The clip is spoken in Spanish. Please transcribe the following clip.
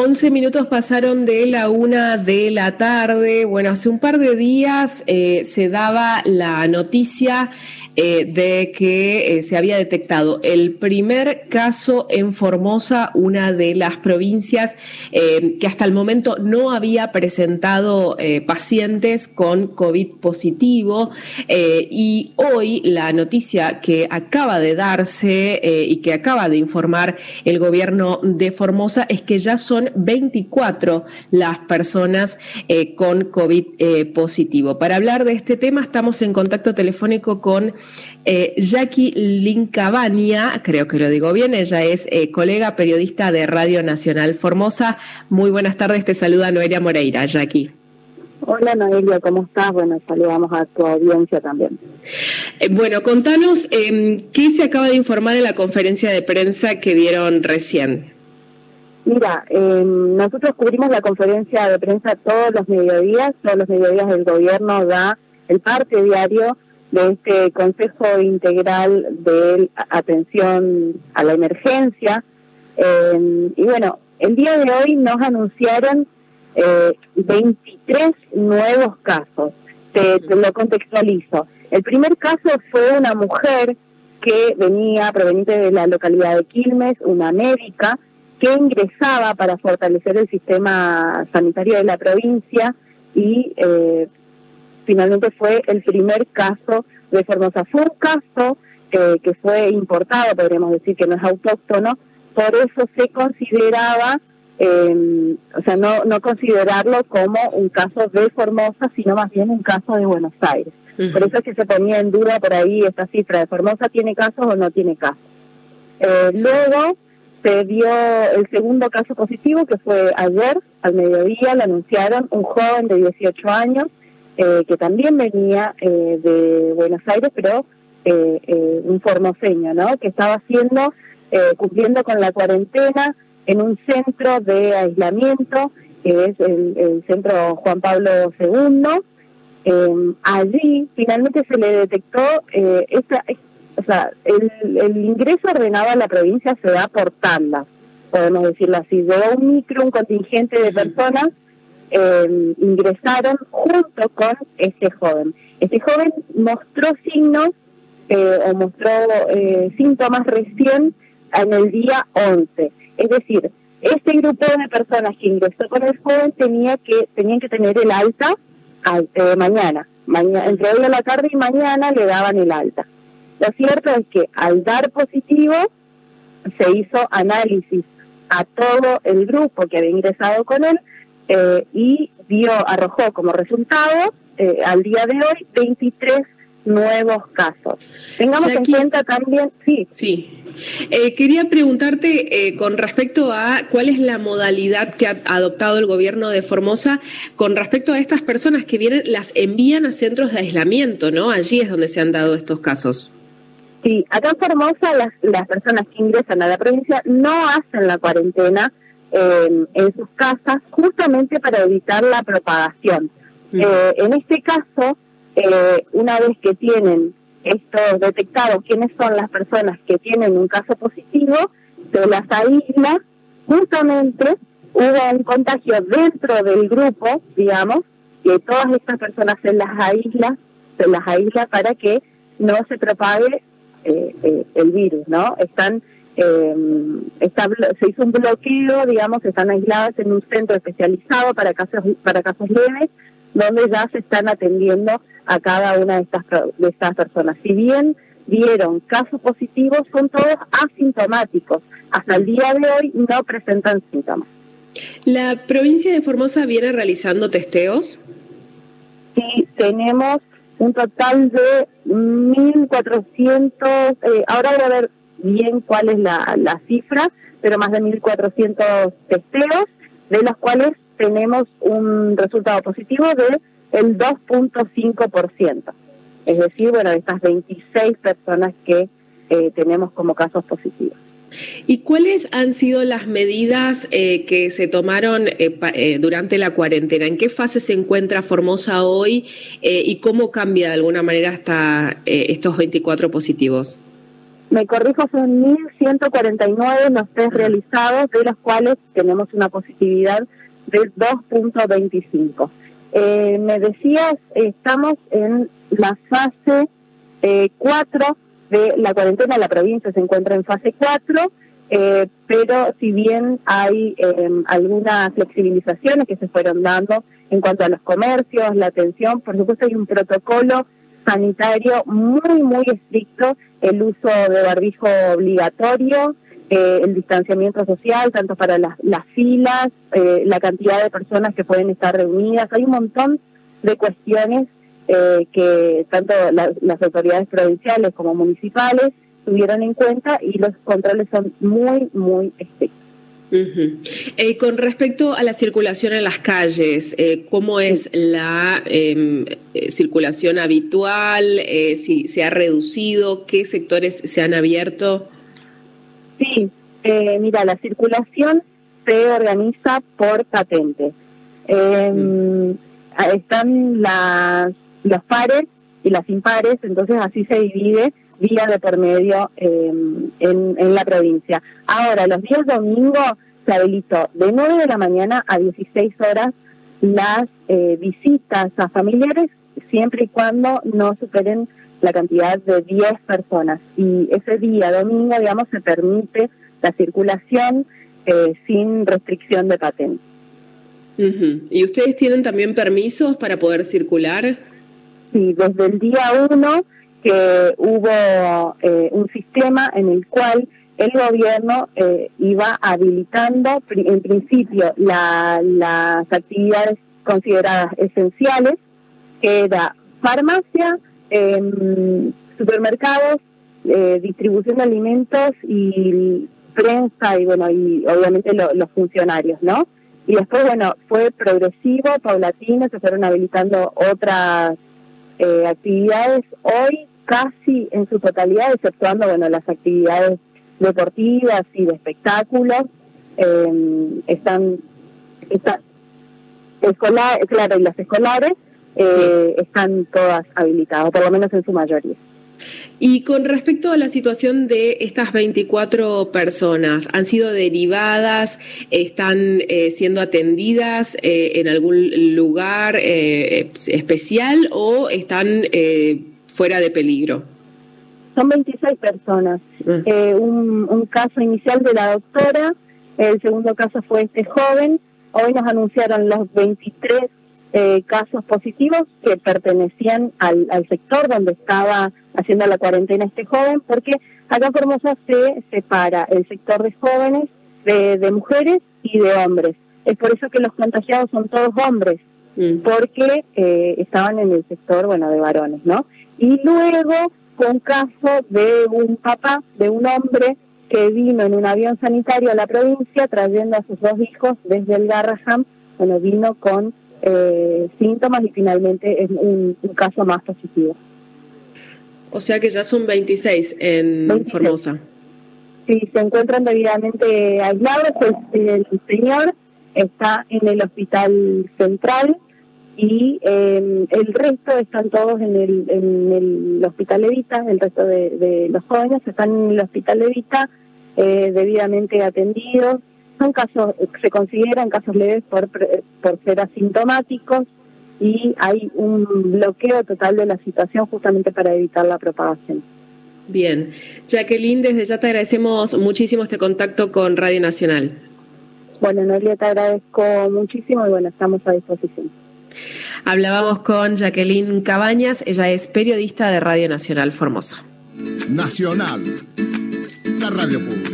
11 minutos pasaron de la 1 de la tarde. Bueno, hace un par de días se daba la noticia de que se había detectado el primer caso en Formosa, una de las provincias que hasta el momento no había presentado pacientes con COVID positivo. Y hoy la noticia que acaba de darse y que acaba de informar el gobierno de Formosa es que ya son 24 las personas con COVID positivo. Para hablar de este tema estamos en contacto telefónico con Jackie Lincabania, creo que lo digo bien, ella es colega periodista de Radio Nacional Formosa. Muy buenas tardes, te saluda Noelia Moreira. Jackie. Hola Noelia, ¿cómo estás? Bueno, saludamos a tu audiencia también. Bueno, contanos qué se acaba de informar en la conferencia de prensa que dieron recién. Mira, nosotros cubrimos la conferencia de prensa todos los mediodías el gobierno da el parte diario de este Consejo Integral de Atención a la Emergencia. Y bueno, el día de hoy nos anunciaron 23 nuevos casos. Te lo contextualizo. El primer caso fue una mujer que venía proveniente de la localidad de Quilmes, una médica, que ingresaba para fortalecer el sistema sanitario de la provincia y finalmente fue el primer caso de Formosa. Fue un caso que fue importado, podríamos decir que no es autóctono, por eso se consideraba, no considerarlo como un caso de Formosa, sino más bien un caso de Buenos Aires. Uh-huh. Por eso es que se ponía en duda por ahí esta cifra de Formosa, ¿tiene casos o no tiene casos? Luego se dio el segundo caso positivo, que fue ayer, al mediodía, lo anunciaron, un joven de 18 años, que también venía de Buenos Aires, pero un formoseño, ¿no? Que estaba cumpliendo con la cuarentena en un centro de aislamiento, que es el centro Juan Pablo II. Allí finalmente se le detectó el ingreso ordenado a la provincia se da por tandas, podemos decirlo así. Llegó un contingente de personas, ingresaron junto con este joven. Este joven mostró signos mostró síntomas recién en el día 11. Es decir, este grupo de personas que ingresó con el joven tenían que tener el alta mañana, entre hoy a la tarde y mañana le daban el alta. Lo cierto es que al dar positivo se hizo análisis a todo el grupo que había ingresado con él y arrojó como resultado al día de hoy 23 nuevos casos. Tengamos en cuenta también... Sí. Quería preguntarte con respecto a cuál es la modalidad que ha adoptado el gobierno de Formosa con respecto a estas personas que vienen, las envían a centros de aislamiento, ¿no? Allí es donde se han dado estos casos. Sí, acá en Formosa las personas que ingresan a la provincia no hacen la cuarentena en sus casas justamente para evitar la propagación. En este caso, una vez que tienen esto detectado, quiénes son las personas que tienen un caso positivo, se las aísla. Justamente hubo un contagio dentro del grupo, digamos, que todas estas personas se las aísla para que no se propague el virus, ¿no? Se hizo un bloqueo, digamos, están aisladas en un centro especializado para casos leves, donde ya se están atendiendo a cada una de estas personas. Si bien dieron casos positivos, son todos asintomáticos. Hasta el día de hoy no presentan síntomas. ¿La provincia de Formosa viene realizando testeos? Sí, tenemos un total de 1.400, ahora voy a ver bien cuál es la cifra, pero más de 1.400 testeos, de los cuales tenemos un resultado positivo del 2.5%. Es decir, bueno, de estas 26 personas que tenemos como casos positivos. ¿Y cuáles han sido las medidas que se tomaron durante la cuarentena? ¿En qué fase se encuentra Formosa hoy y cómo cambia de alguna manera hasta estos 24 positivos? Me corrijo, son 1.149 los test realizados, de los cuales tenemos una positividad de 2.25. Me decías, estamos en la fase 4 de la cuarentena. La provincia se encuentra en fase 4, pero si bien hay algunas flexibilizaciones que se fueron dando en cuanto a los comercios, la atención, por supuesto hay un protocolo sanitario muy estricto, el uso de barbijo obligatorio, el distanciamiento social, tanto para las filas, la cantidad de personas que pueden estar reunidas. Hay un montón de cuestiones que tanto las autoridades provinciales como municipales tuvieron en cuenta, y los controles son muy estrictos. Con respecto a la circulación en las calles, ¿cómo es la circulación habitual? ¿Si se ha reducido? ¿Qué sectores se han abierto? Sí, mira, la circulación se organiza por patente. Están los pares y las impares, entonces así se divide día de por medio en la provincia. Ahora, los días domingos se habilitó de 9 de la mañana a 16 horas las visitas a familiares, siempre y cuando no superen la cantidad de 10 personas. Y ese día domingo, digamos, se permite la circulación sin restricción de patente. ¿Y ustedes tienen también permisos para poder circular? Sí, desde el día 1 que hubo un sistema en el cual el gobierno iba habilitando en principio las actividades consideradas esenciales, que era farmacia, supermercados, distribución de alimentos y prensa, y bueno, y obviamente los funcionarios, ¿no? Y después, bueno, fue progresivo, paulatino, se fueron habilitando otras actividades. Hoy casi en su totalidad, exceptuando, bueno, las actividades deportivas y de espectáculos, están escolares, claro, y las escolares están todas habilitadas, por lo menos en su mayoría. Y con respecto a la situación de estas 24 personas, ¿han sido derivadas? ¿Están siendo atendidas en algún lugar especial o están fuera de peligro? Son 26 personas. Un caso inicial de la doctora, el segundo caso fue este joven. Hoy nos anunciaron los 23 casos positivos que pertenecían al sector donde estaba haciendo la cuarentena este joven, porque acá en Formosa se separa el sector de jóvenes, de mujeres y de hombres. Es por eso que los contagiados son todos hombres, porque estaban en el sector, bueno, de varones, ¿no? Y luego fue un caso de un papá, de un hombre que vino en un avión sanitario a la provincia trayendo a sus 2 hijos desde el Garrahan. Bueno, vino con síntomas y finalmente es un caso más positivo. O sea que ya son 26 en 26. Formosa. Sí, se encuentran debidamente aislados. El señor está en el hospital central y el resto están todos en el hospital Evita. El resto de los jóvenes están en el hospital Evita debidamente atendidos. Son casos, se consideran casos leves por ser asintomáticos, y hay un bloqueo total de la situación justamente para evitar la propagación. Bien. Jacqueline, desde ya te agradecemos muchísimo este contacto con Radio Nacional. Bueno, Noelia, te agradezco muchísimo y bueno, estamos a disposición. Hablábamos con Jacqueline Cabañas, ella es periodista de Radio Nacional Formosa. Nacional, la radio pública.